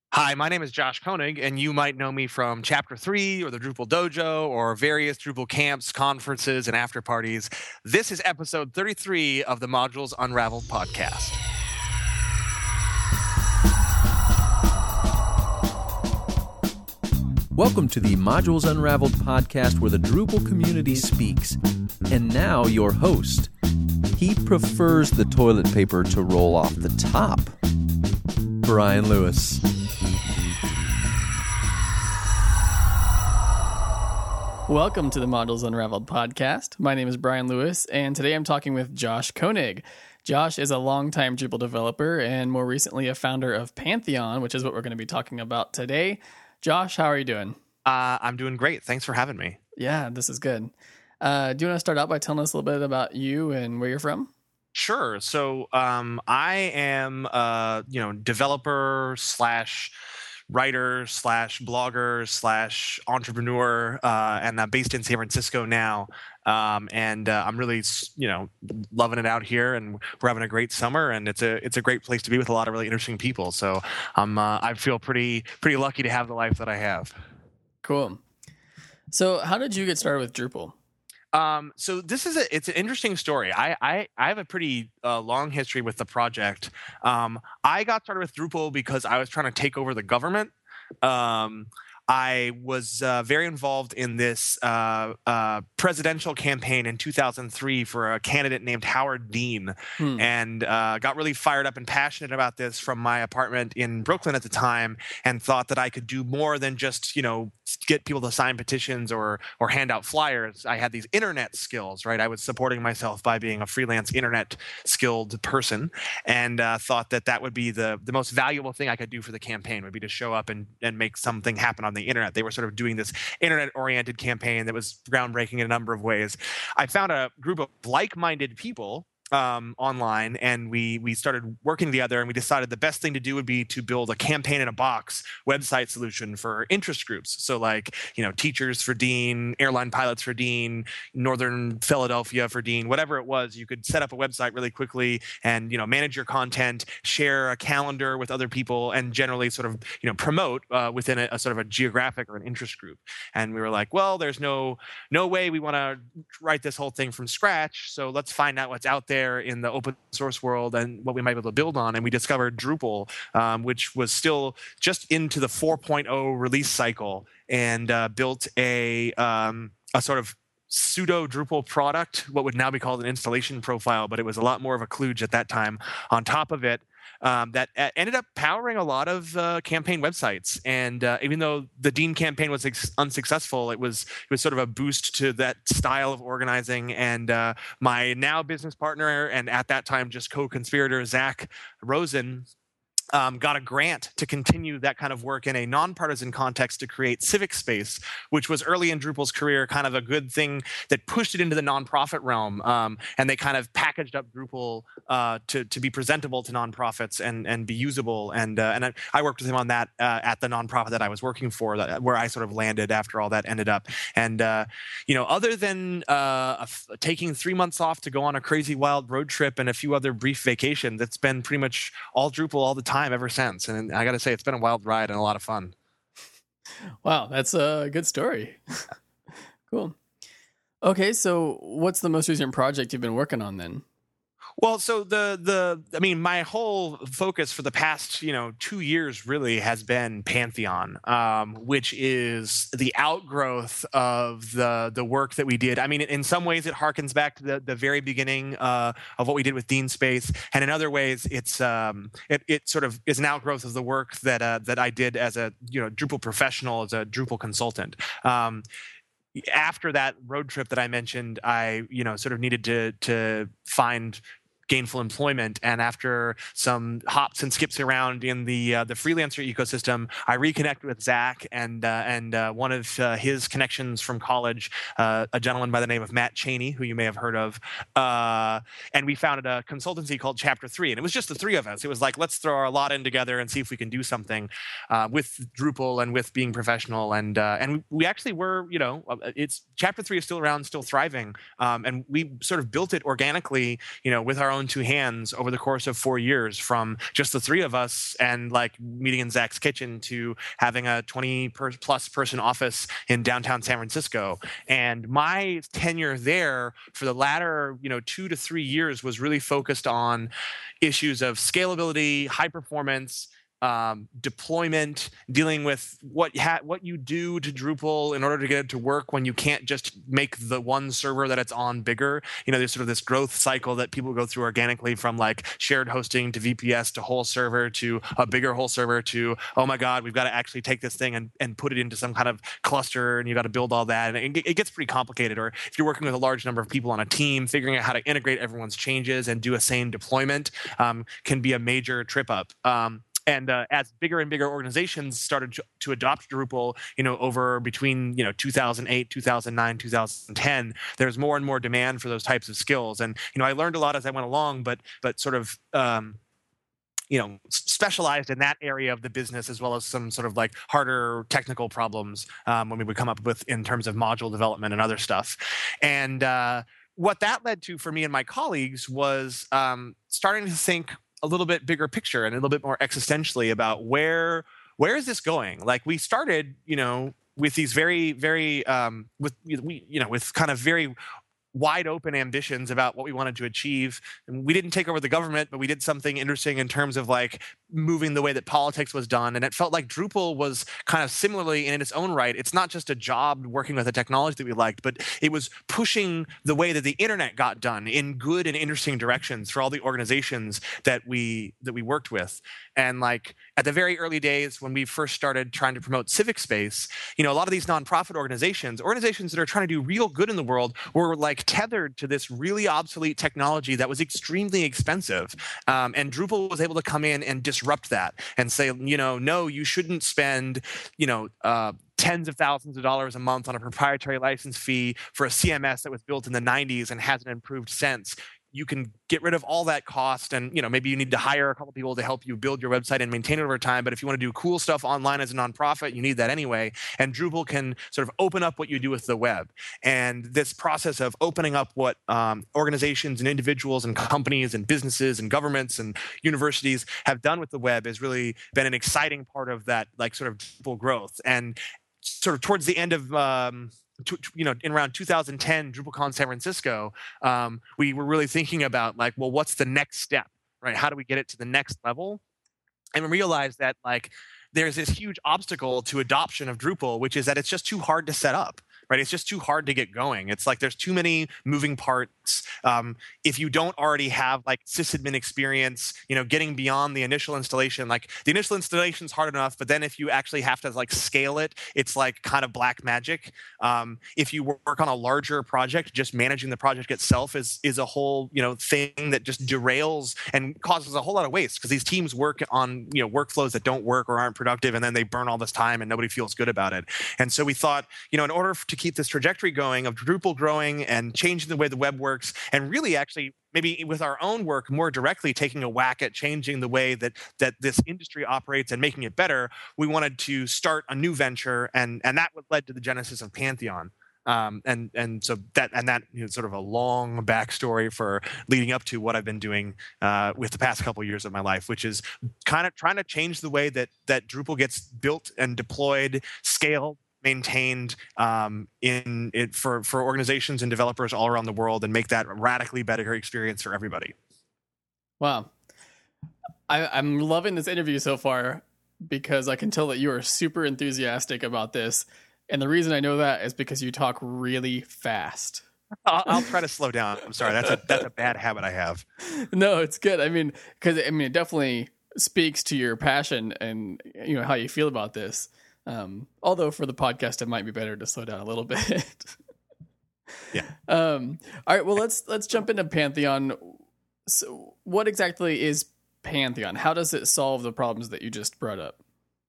Hi, my name is Josh Koenig, and you might know me from Chapter 3 or the Drupal Dojo or various Drupal camps, conferences, and after parties. This is episode 33 of the Modules Unraveled podcast. Welcome to the Modules Unraveled podcast where the Drupal community speaks. And now your host. He prefers the toilet paper to roll off the top. Brian Lewis. Welcome to the Modules Unraveled podcast. My name is Brian Lewis, and today I'm talking with Josh Koenig. Josh is a longtime Drupal developer and more recently a founder of Pantheon, which is what we're going to be talking about today. Josh, how are you doing? I'm doing great. Thanks for having me. Yeah, this is good. Do you want to start out by telling us a little bit about you and where you're from? Sure. So I am, developer slash writer slash blogger slash entrepreneur, and I'm based in San Francisco now. And I'm really, loving it out here, and we're having a great summer, and it's a great place to be with a lot of really interesting people. So I feel pretty lucky to have the life that I have. Cool. So how did you get started with Drupal? So this is it's an interesting story. I have a pretty long history with the project. I got started with Drupal because I was trying to take over the government. I was very involved in this presidential campaign in 2003 for a candidate named Howard Dean, and got really fired up and passionate about this from my apartment in Brooklyn at the time, and thought that I could do more than just, get people to sign petitions or hand out flyers. I had these internet skills, right? I was supporting myself by being a freelance internet skilled person, and thought that would be the most valuable thing I could do for the campaign, would be to show up and make something happen on the internet. They were sort of doing this internet-oriented campaign that was groundbreaking in a number of ways. I found a group of like-minded people online, and we started working together, and we decided the best thing to do would be to build a campaign in a box website solution for interest groups. So like, teachers for Dean, airline pilots for Dean, Northern Philadelphia for Dean, whatever it was, you could set up a website really quickly and, manage your content, share a calendar with other people, and generally sort of, promote within a sort of a geographic or an interest group. And we were like, well, there's no way we want to write this whole thing from scratch. So let's find out what's out there in the open source world and what we might be able to build on. And we discovered Drupal, which was still just into the 4.0 release cycle, and built a sort of pseudo Drupal product, what would now be called an installation profile, but it was a lot more of a kludge at that time on top of it. That ended up powering a lot of campaign websites, and even though the Dean campaign was unsuccessful, it was sort of a boost to that style of organizing. And my now business partner, and at that time just co-conspirator, Zach Rosen, got a grant to continue that kind of work in a nonpartisan context to create Civic Space, which was early in Drupal's career kind of a good thing that pushed it into the nonprofit realm. And they kind of packaged up Drupal to be presentable to nonprofits and be usable. And I worked with him on that at the nonprofit that I was working for, where I sort of landed after all that ended up. And other than taking 3 months off to go on a crazy wild road trip and a few other brief vacations, that's been pretty much all Drupal all the time ever since. And I got to say, it's been a wild ride and a lot of fun. Wow, that's a good story. Cool. Okay, so what's the most recent project you've been working on then? Well, so my whole focus for the past, 2 years really has been Pantheon, which is the outgrowth of the work that we did. I mean, in some ways it harkens back to the very beginning of what we did with Dean Space, and in other ways it's it sort of is an outgrowth of the work that I did as a Drupal professional, as a Drupal consultant. After that road trip that I mentioned, I sort of needed to find gainful employment, and after some hops and skips around in the freelancer ecosystem, I reconnected with Zach and one of his connections from college, a gentleman by the name of Matt Cheney, who you may have heard of, and we founded a consultancy called Chapter 3, and it was just the three of us. It was like, let's throw our lot in together and see if we can do something with Drupal and with being professional, and we actually were, it's Chapter 3 is still around, still thriving, and we sort of built it organically, with our own own two hands over the course of 4 years, from just the three of us and like meeting in Zach's kitchen to having a 20+ person office in downtown San Francisco. And my tenure there for the latter 2 to 3 years was really focused on issues of scalability, high performance, deployment, dealing with what you do to Drupal in order to get it to work when you can't just make the one server that it's on bigger. There's sort of this growth cycle that people go through organically, from like shared hosting to VPS to whole server to a bigger whole server to, oh my God, we've got to actually take this thing and put it into some kind of cluster, and you got to build all that. And it gets pretty complicated. Or if you're working with a large number of people on a team, figuring out how to integrate everyone's changes and do a sane deployment can be a major trip up. And as bigger and bigger organizations started to adopt Drupal, over between 2008, 2009, 2010, there's more and more demand for those types of skills. And I learned a lot as I went along, but sort of specialized in that area of the business, as well as some sort of like harder technical problems when we would come up with in terms of module development and other stuff. And what that led to for me and my colleagues was starting to think a little bit bigger picture and a little bit more existentially about where is this going? Like, we started, with these very, very, with kind of very wide open ambitions about what we wanted to achieve. And we didn't take over the government, but we did something interesting in terms of like moving the way that politics was done. And it felt like Drupal was kind of similarly in its own right. It's not just a job working with the technology that we liked, but it was pushing the way that the internet got done in good and interesting directions for all the organizations that we worked with. And like at the very early days when we first started trying to promote civic space, a lot of these nonprofit organizations that are trying to do real good in the world were like tethered to this really obsolete technology that was extremely expensive. And Drupal was able to come in and disrupt that and say, no, you shouldn't spend, tens of thousands of dollars a month on a proprietary license fee for a CMS that was built in the 90s and hasn't improved since. You can get rid of all that cost, and maybe you need to hire a couple people to help you build your website and maintain it over time. But if you want to do cool stuff online as a nonprofit, you need that anyway. And Drupal can sort of open up what you do with the web. And this process of opening up what organizations and individuals and companies and businesses and governments and universities have done with the web has really been an exciting part of that, like, sort of Drupal growth. And sort of towards the end of in around 2010, DrupalCon San Francisco, we were really thinking about like, well, what's the next step, right? How do we get it to the next level? And we realized that like there's this huge obstacle to adoption of Drupal, which is that it's just too hard to set up. Right? It's just too hard to get going. It's like there's too many moving parts. If you don't already have like sysadmin experience, getting beyond the initial installation, like the initial installation is hard enough, but then if you actually have to like scale it, it's like kind of black magic. If you work on a larger project, just managing the project itself is a whole thing that just derails and causes a whole lot of waste, because these teams work on workflows that don't work or aren't productive, and then they burn all this time and nobody feels good about it. And so we thought, in order to keep this trajectory going of Drupal growing and changing the way the web works, and really actually maybe with our own work more directly taking a whack at changing the way that this industry operates and making it better, we wanted to start a new venture, and that led to the genesis of Pantheon. So that sort of a long backstory for leading up to what I've been doing with the past couple of years of my life, which is kind of trying to change the way that Drupal gets built and deployed, scaled, maintained for organizations and developers all around the world, and make that a radically better experience for everybody. Wow. I'm loving this interview so far, because I can tell that you are super enthusiastic about this. And the reason I know that is because you talk really fast. I'll try to slow down. I'm sorry. That's a bad habit I have. No, it's good. Because it definitely speaks to your passion and how you feel about this. Although for the podcast, it might be better to slow down a little bit. Yeah. All right. Well, let's jump into Pantheon. So, what exactly is Pantheon? How does it solve the problems that you just brought up?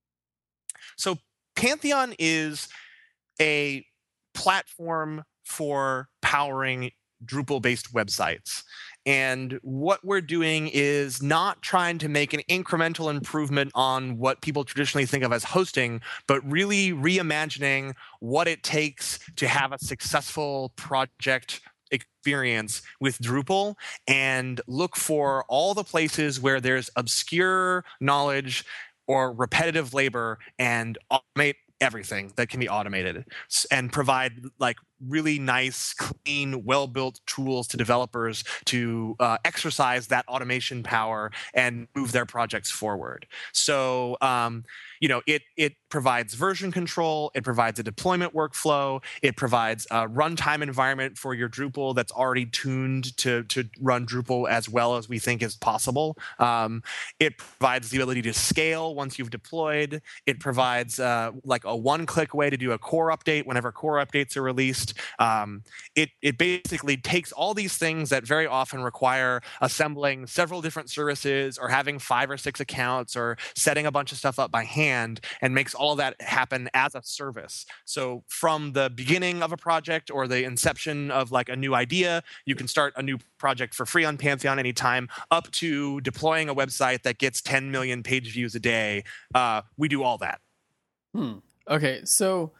So, Pantheon is a platform for powering Drupal-based websites. And what we're doing is not trying to make an incremental improvement on what people traditionally think of as hosting, but really reimagining what it takes to have a successful project experience with Drupal and look for all the places where there's obscure knowledge or repetitive labor and automate everything that can be automated and provide like really nice, clean, well-built tools to developers to exercise that automation power and move their projects forward. So, it provides version control, it provides a deployment workflow, it provides a runtime environment for your Drupal that's already tuned to run Drupal as well as we think is possible. It provides the ability to scale once you've deployed. It provides like a one-click way to do a core update whenever core updates are released. It basically takes all these things that very often require assembling several different services or having 5 or 6 accounts or setting a bunch of stuff up by hand and makes all of that happen as a service. So from the beginning of a project or the inception of like a new idea, you can start a new project for free on Pantheon anytime, up to deploying a website that gets 10 million page views a day. We do all that. Okay, so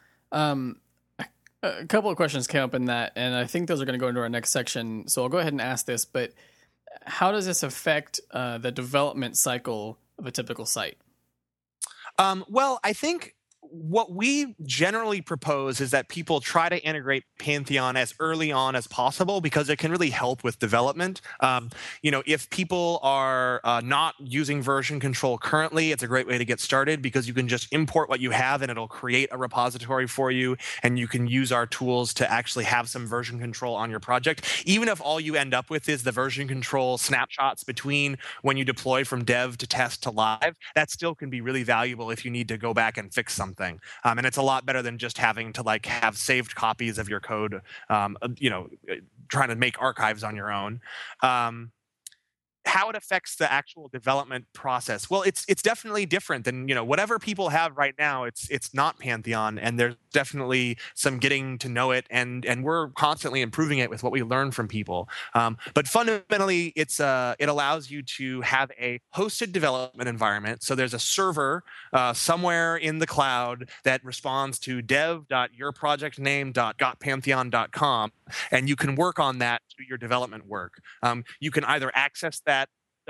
a couple of questions came up in that, and I think those are going to go into our next section. So I'll go ahead and ask this, but how does this affect the development cycle of a typical site? Well, I think what we generally propose is that people try to integrate Pantheon as early on as possible because it can really help with development. If people are not using version control currently, it's a great way to get started because you can just import what you have and it'll create a repository for you, and you can use our tools to actually have some version control on your project. Even if all you end up with is the version control snapshots between when you deploy from dev to test to live, that still can be really valuable if you need to go back and fix something. And it's a lot better than just having to like have saved copies of your code, trying to make archives on your own. How it affects the actual development process. Well, it's definitely different than, whatever people have right now. It's not Pantheon, and there's definitely some getting to know it, and we're constantly improving it with what we learn from people. But fundamentally, it allows you to have a hosted development environment. So there's a server somewhere in the cloud that responds to dev.yourprojectname.gotpantheon.com, and you can work on that to your development work. You can either access that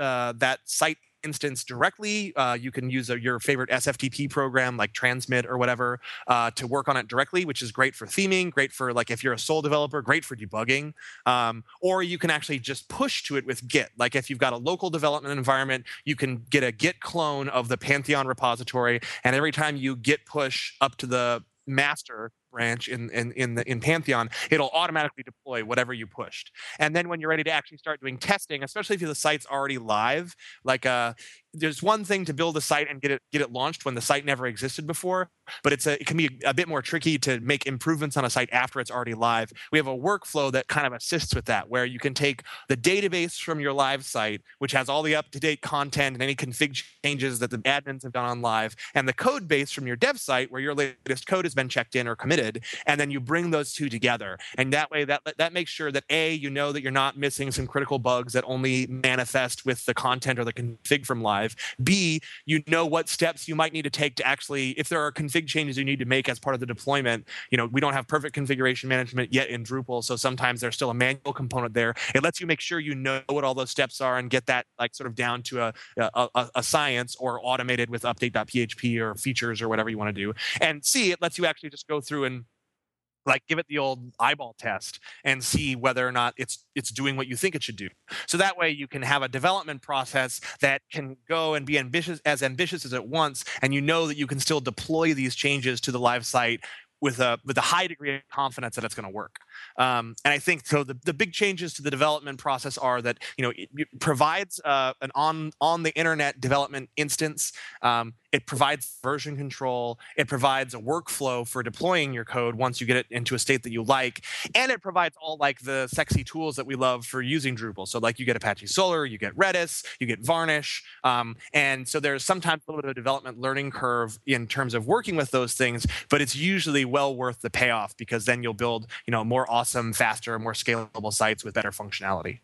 site instance directly. You can use your favorite SFTP program like Transmit or whatever to work on it directly, which is great for theming, great for like if you're a sole developer, great for debugging. Or you can actually just push to it with Git. Like if you've got a local development environment, you can get a Git clone of the Pantheon repository, and every time you Git push up to the master branch in Pantheon, it'll automatically deploy whatever you pushed. And then when you're ready to actually start doing testing, especially if the site's already live, like there's one thing to build a site and get it launched when the site never existed before, but it can be a bit more tricky to make improvements on a site after it's already live. We have a workflow that kind of assists with that, where you can take the database from your live site, which has all the up-to-date content and any config changes that the admins have done on live, and the code base from your dev site, where your latest code has been checked in or committed, and then you bring those two together. And that way, that makes sure that A, you know that you're not missing some critical bugs that only manifest with the content or the config from live. B, you know what steps you might need to take to actually, if there are config changes you need to make as part of the deployment. We don't have perfect configuration management yet in Drupal, so sometimes there's still a manual component there. It lets you make sure you know what all those steps are and get that like sort of down to a science, or automated with update.php or features or whatever you want to do. And C, it lets you actually just go through and like give it the old eyeball test and see whether or not it's doing what you think it should do. So that way you can have a development process that can go and be ambitious as it wants, and you know that you can still deploy these changes to the live site with a high degree of confidence that it's going to work. And I think so. The big changes to the development process are that it provides an on the internet development instance. It provides version control. It provides a workflow for deploying your code once you get it into a state that you like, and it provides all like the sexy tools that we love for using Drupal. So like you get Apache Solr, you get Redis, you get Varnish, and so there's sometimes a little bit of a development learning curve in terms of working with those things, but it's usually well worth the payoff because then you'll build more awesome, faster, more scalable sites with better functionality.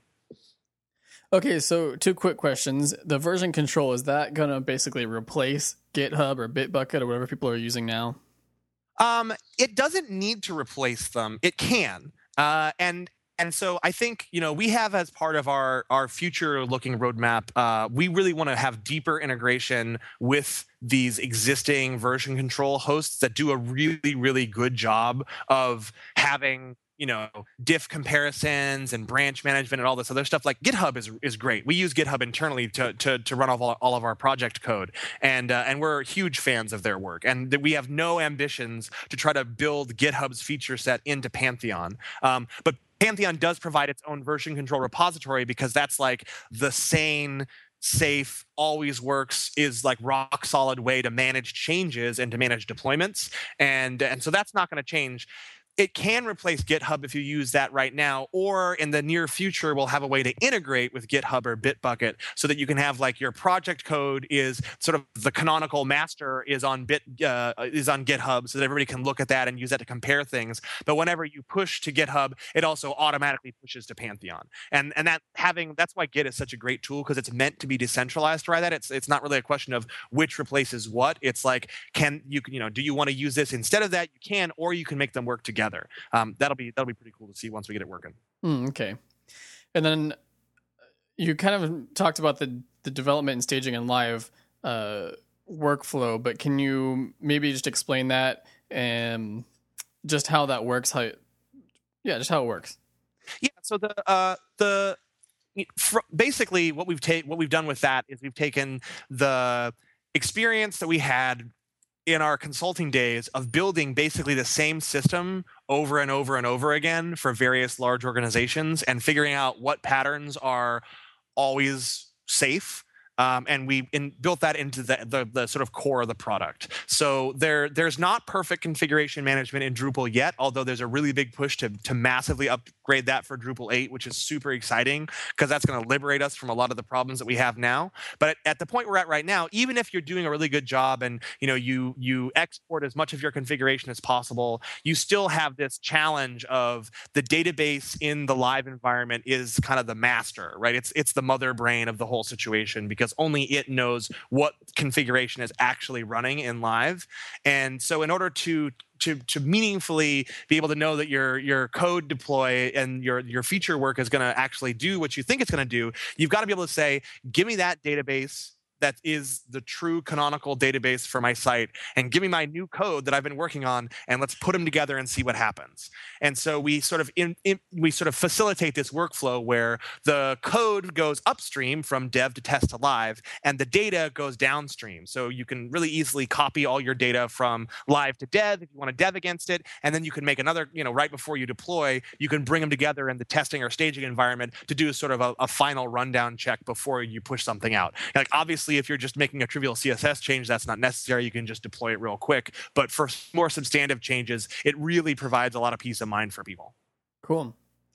Okay, so 2 quick questions. The version control, is that going to basically replace GitHub or Bitbucket or whatever people are using now? It doesn't need to replace them. It can. And and so I think, we have, as part of our future looking roadmap, we really want to have deeper integration with these existing version control hosts that do a really, really good job of having, diff comparisons and branch management and all this other stuff. Like GitHub is great. We use GitHub internally to run all of our project code, and we're huge fans of their work. And we have no ambitions to try to build GitHub's feature set into Pantheon. But Pantheon does provide its own version control repository, because that's like the sane, safe, always works, is like rock solid way to manage changes and to manage deployments. And so that's not going to change. It can replace GitHub if you use that right now, or in the near future, we'll have a way to integrate with GitHub or Bitbucket so that you can have like your project code is sort of the canonical master is on GitHub, so that everybody can look at that and use that to compare things. But whenever you push to GitHub, it also automatically pushes to Pantheon. And that's why Git is such a great tool, because it's meant to be decentralized right? It's not really a question of which replaces what. It's like, do you want to use this instead of that? You can, or you can make them work together. That'll be pretty cool to see once we get it working. Okay. And then you kind of talked about the development and staging and live workflow, but can you maybe just explain that and just how that works? Just how it works. Yeah. So basically what we've done with that is we've taken the experience that we had in our consulting days of building basically the same system over and over and over again for various large organizations, and figuring out what patterns are always safe. And we built that into the sort of core of the product. So there's not perfect configuration management in Drupal yet, although there's a really big push to massively upgrade that for Drupal 8, which is super exciting, because that's going to liberate us from a lot of the problems that we have now. But at the point we're at right now, even if you're doing a really good job and you export as much of your configuration as possible, you still have this challenge of the database in the live environment is kind of the master, right? It's the mother brain of the whole situation, because only it knows what configuration is actually running in live. And so in order to meaningfully be able to know that your code deploy and your feature work is going to actually do what you think it's going to do, you've got to be able to say, give me that database that is the true canonical database for my site, and give me my new code that I've been working on, and let's put them together and see what happens. And so we sort of facilitate this workflow where the code goes upstream from dev to test to live, and the data goes downstream. So you can really easily copy all your data from live to dev if you want to dev against it, and then you can make another, right before you deploy, you can bring them together in the testing or staging environment to do sort of a final rundown check before you push something out. Like, obviously, if you're just making a trivial CSS change, that's not necessary. You can just deploy it real quick. But for more substantive changes, it really provides a lot of peace of mind for people. Cool.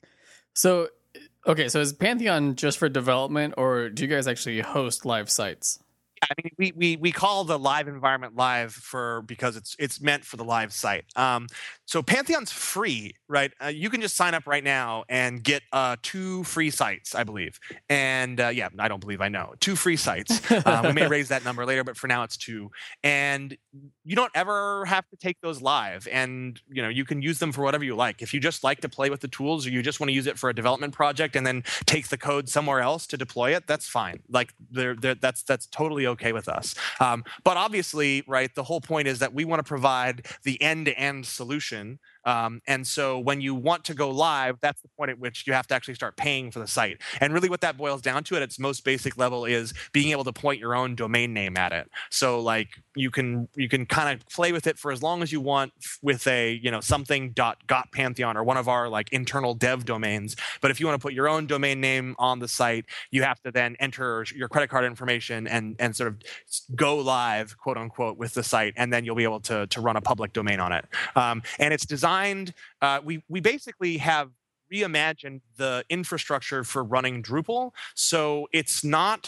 So, okay, so is Pantheon just for development, or do you guys actually host live sites? I mean, we call the live environment live because it's meant for the live site. So Pantheon's free, right? You can just sign up right now and get 2 free sites, I believe. And I don't believe, I know. 2 free sites. We may raise that number later, but for now it's 2. And you don't ever have to take those live. And you can use them for whatever you like. If you just like to play with the tools, or you just want to use it for a development project and then take the code somewhere else to deploy it, that's fine. Like that's totally okay with us. But obviously, right, the whole point is that we want to provide the end-to-end solution. And so when you want to go live, that's the point at which you have to actually start paying for the site. And really what that boils down to at its most basic level is being able to point your own domain name at it. So like you can kind of play with it for as long as you want with a, something.gotpantheon or one of our like internal dev domains. But if you want to put your own domain name on the site, you have to then enter your credit card information and sort of go live, quote unquote, with the site. And then you'll be able to run a public domain on it. And it's designed, we basically have reimagined the infrastructure for running Drupal. So it's not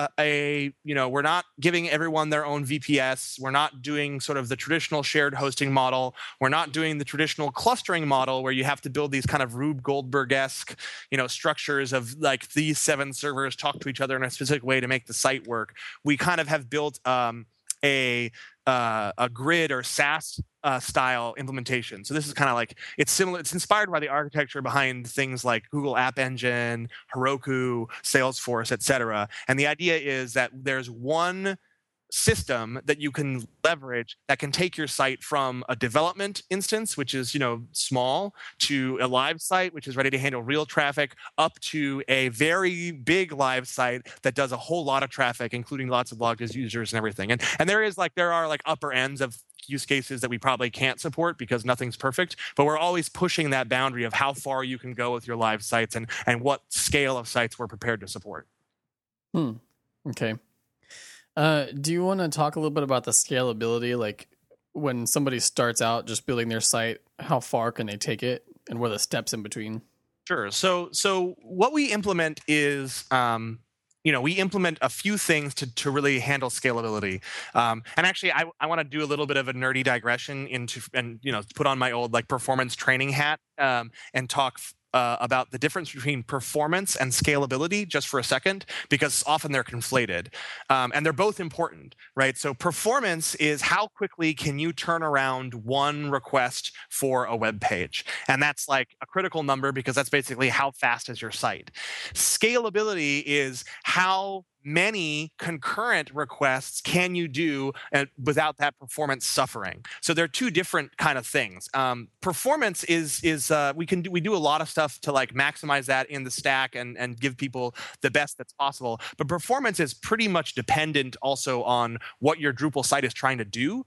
we're not giving everyone their own VPS. We're not doing sort of the traditional shared hosting model. We're not doing the traditional clustering model where you have to build these kind of Rube Goldberg-esque, structures of like these 7 servers talk to each other in a specific way to make the site work. We kind of have built a a grid or SaaS style implementation. So this is kind of like, it's similar. It's inspired by the architecture behind things like Google App Engine, Heroku, Salesforce, etc. And the idea is that there's one system that you can leverage that can take your site from a development instance, which is small, to a live site which is ready to handle real traffic, up to a very big live site that does a whole lot of traffic, including lots of logged users and everything. And there are upper ends of use cases that we probably can't support because nothing's perfect, but we're always pushing that boundary of how far you can go with your live sites and what scale of sites we're prepared to support. Okay. Do you want to talk a little bit about the scalability? Like when somebody starts out just building their site, how far can they take it and what are the steps in between? Sure. So what we implement is, we implement a few things to really handle scalability. And actually, I want to do a little bit of a nerdy digression put on my old performance training hat and talk about the difference between performance and scalability just for a second, because often they're conflated. And they're both important, right? So performance is how quickly can you turn around one request for a web page? And that's like a critical number because that's basically how fast is your site. Scalability is how many concurrent requests can you do without that performance suffering? So they're two different kind of things. Performance is we do a lot of stuff to maximize that in the stack and give people the best that's possible. But performance is pretty much dependent also on what your Drupal site is trying to do.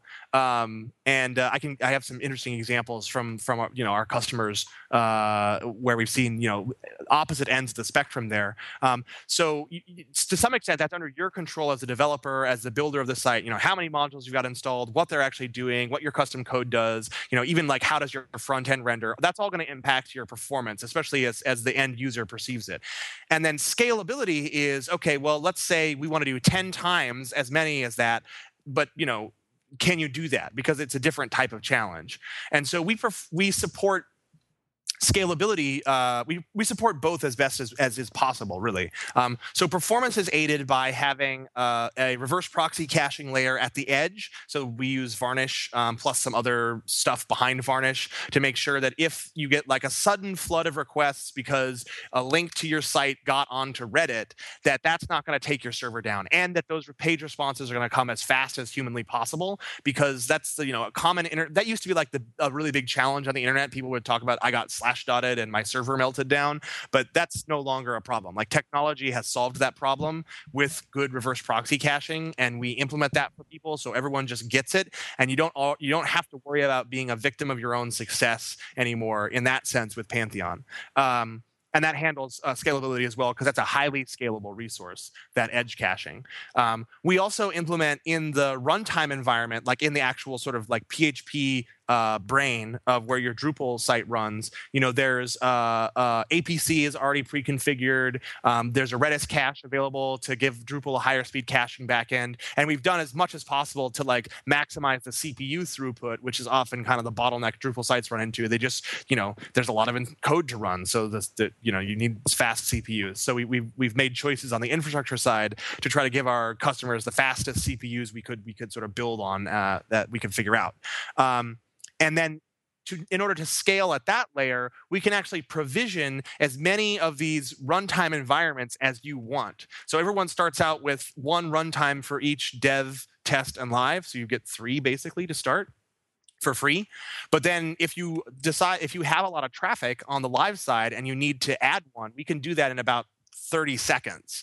I have some interesting examples from our customers where we've seen opposite ends of the spectrum there. So to some extent, that's under your control as a developer, as the builder of the site. How many modules you've got installed, what they're actually doing, what your custom code does. Even how does your front end render. That's all going to impact your performance, especially as the end user perceives it. And then scalability is okay. Well, let's say we want to do 10 times as many as that, but can you do that? Because it's a different type of challenge. And so we support scalability. We support both as best as is possible, really. So performance is aided by having a reverse proxy caching layer at the edge. So we use Varnish plus some other stuff behind Varnish to make sure that if you get a sudden flood of requests because a link to your site got onto Reddit, that's not going to take your server down, and that those page responses are going to come as fast as humanly possible, because that's a common that used to be a really big challenge on the internet. People would talk about, I got slash-dotted and my server melted down, but that's no longer a problem. Technology has solved that problem with good reverse proxy caching, and we implement that for people so everyone just gets it, and you don't have to worry about being a victim of your own success anymore in that sense with Pantheon. And that handles scalability as well, because that's a highly scalable resource, that edge caching. We also implement in the runtime environment, in the actual sort of PHP brain of where your Drupal site runs. There's APC is already pre-configured. There's a Redis cache available to give Drupal a higher speed caching backend. And we've done as much as possible to maximize the CPU throughput, which is often kind of the bottleneck Drupal sites run into. They just, there's a lot of code to run. So you need fast CPUs. So we've made choices on the infrastructure side to try to give our customers the fastest CPUs we could sort of build on that we could figure out. And then in order to scale at that layer, we can actually provision as many of these runtime environments as you want. So everyone starts out with one runtime for each dev, test, and live. So you get 3 basically to start for free. But then if you have a lot of traffic on the live side and you need to add one, we can do that in about 30 seconds.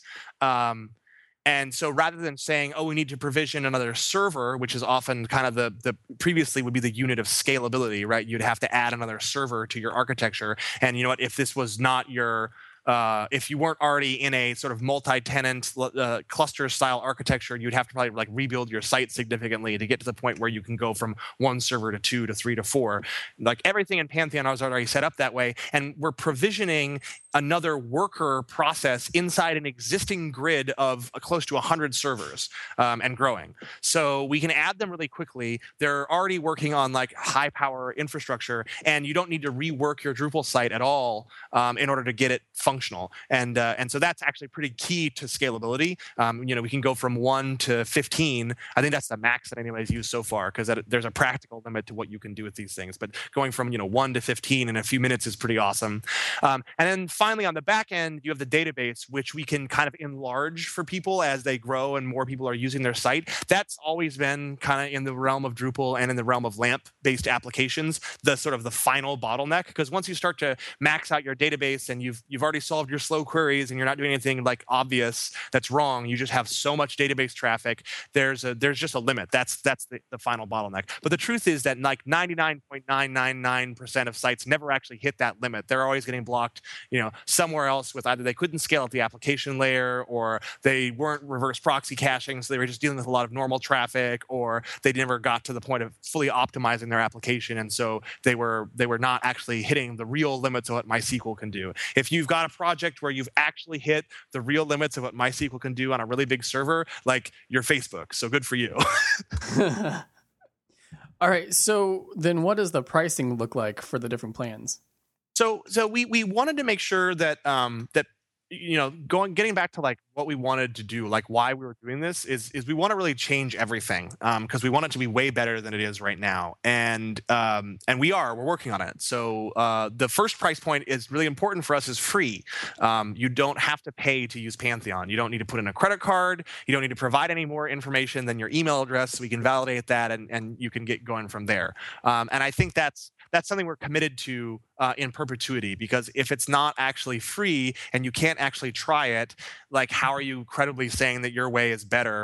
And so rather than saying, we need to provision another server, which is often kind of the previously would be the unit of scalability, right? You'd have to add another server to your architecture. And you know what, if this was not your if you weren't already in a sort of multi-tenant cluster style architecture, you'd have to probably rebuild your site significantly to get to the point where you can go from 1 server to 2 to 3 to 4. Everything in Pantheon was already set up that way, and we're provisioning another worker process inside an existing grid of close to 100 servers and growing. So we can add them really quickly. They're already working on high power infrastructure, and you don't need to rework your Drupal site at all in order to get it functioning functional. And so that's actually pretty key to scalability. We can go from 1 to 15. I think that's the max that anybody's used so far, because there's a practical limit to what you can do with these things. But going from 1 to 15 in a few minutes is pretty awesome. And then finally, on the back end, you have the database, which we can kind of enlarge for people as they grow and more people are using their site. That's always been kind of in the realm of Drupal and in the realm of LAMP-based applications, the sort of the final bottleneck. Because once you start to max out your database and you've already solved your slow queries and you're not doing anything like obvious that's wrong, you just have so much database traffic. There's just a limit. That's the final bottleneck. But the truth is that like 99.999% of sites never actually hit that limit. They're always getting blocked, somewhere else, with either they couldn't scale up the application layer, or they weren't reverse proxy caching, so they were just dealing with a lot of normal traffic, or they never got to the point of fully optimizing their application, and so they were not actually hitting the real limits of what MySQL can do. If you've got a project where you've actually hit the real limits of what MySQL can do on a really big server, like your Facebook, so good for you. All right, so then what does the pricing look like for the different plans? So we wanted to make sure that getting back to like what we wanted to do, like why we were doing this is we want to really change everything, because we want it to be way better than it is right now, and we're working on it. So the first price point is really important for us, is free. You don't have to pay to use Pantheon. You don't need to put in a credit card. You don't need to provide any more information than your email address. So we can validate that, and you can get going from there. And I think that's something we're committed to in perpetuity, because if it's not actually free and you can't actually try it, like how are you credibly saying that your way is better